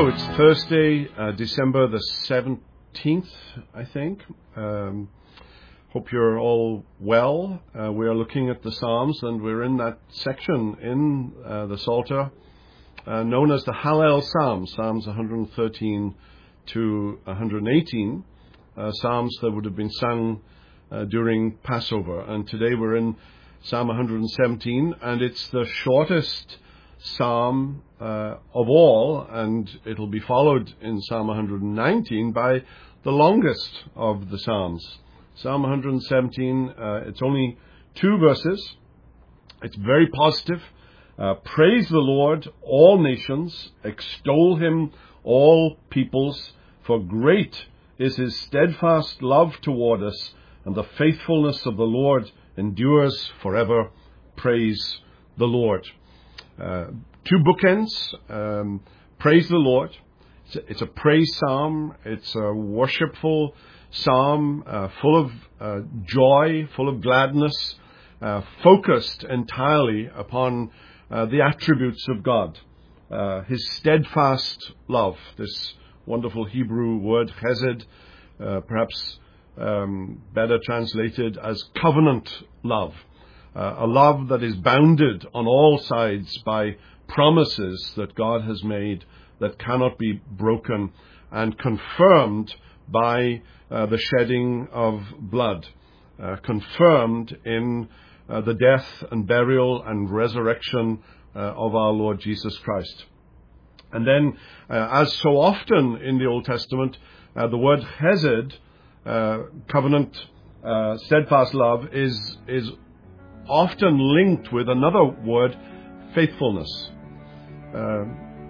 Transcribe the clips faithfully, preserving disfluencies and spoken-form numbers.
So it's Thursday, uh, December the seventeenth, I think. Um, hope you're all well. Uh, we are looking at the Psalms, and we're in that section in uh, the Psalter uh, known as the Hallel Psalms, Psalms one thirteen to one eighteen, uh, Psalms that would have been sung uh, during Passover. And today we're in Psalm one seventeen, and it's the shortest psalm uh, of all, and it'll be followed in Psalm one nineteen by the longest of the Psalms. Psalm one seventeen, uh, it's only two verses. It's very positive. Uh, Praise the Lord, all nations. Extol him, all peoples. For great is his steadfast love toward us, and the faithfulness of the Lord endures forever. Praise the Lord. Uh, two bookends. Um, praise the Lord. It's a, it's a praise psalm. It's a worshipful psalm, uh, full of uh, joy, full of gladness, uh, focused entirely upon uh, the attributes of God. Uh, his steadfast love, this wonderful Hebrew word, chesed, uh, perhaps um, better translated as covenant love. Uh, a love that is bounded on all sides by promises that God has made that cannot be broken, and confirmed by uh, the shedding of blood, uh, confirmed in uh, the death and burial and resurrection uh, of our Lord Jesus Christ. And then, uh, as so often in the Old Testament, uh, the word chesed, uh, covenant, uh, steadfast love, is is often linked with another word, faithfulness, uh,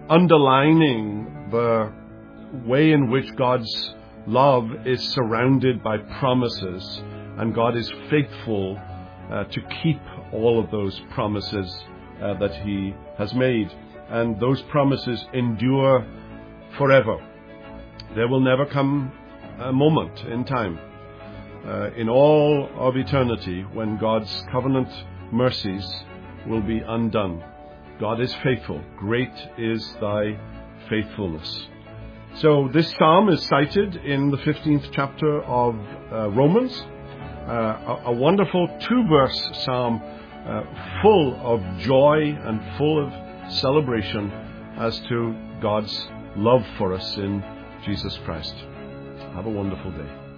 underlining the way in which God's love is surrounded by promises, and God is faithful uh, to keep all of those promises uh, that he has made. And those promises endure forever. There will never come a moment in time, Uh, in all of eternity, when God's covenant mercies will be undone. God is faithful. Great is thy faithfulness. So this psalm is cited in the fifteenth chapter of uh, Romans, uh, a, a wonderful two-verse psalm uh, full of joy and full of celebration as to God's love for us in Jesus Christ. Have a wonderful day.